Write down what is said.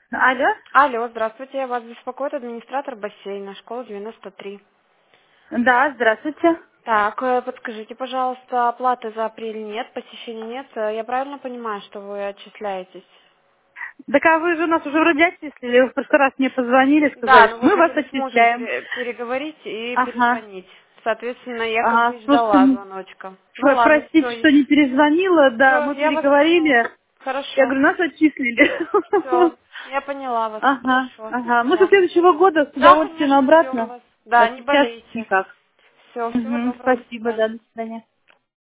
Алло? Алло, здравствуйте, вас беспокоит администратор бассейна, школа 93. Да, здравствуйте. Так, подскажите, пожалуйста, оплаты за апрель нет, посещений нет. Я правильно понимаю, что вы отчисляетесь? Так а вы же нас уже вроде отчислили, вы в прошлый раз мне позвонили, Да, сказали, но что вы мы вас хотели с мужем отчисляем. переговорить и Ага, перезвонить. Соответственно, я как бы ага, и просто ждала звоночка. Ну ладно, простите, что не перезвонила, да, все, мы я вас поняла. переговорили. Я Хорошо, говорю, нас отчислили. все, я поняла вас. Ага, Хорошо, до ага, мы со свидания. следующего года с Да, удовольствием конечно, ждем обратно, вас. а Да, не сейчас болейте. никак. Все, всего Угу, доброго, до спасибо, да, свидания. до свидания.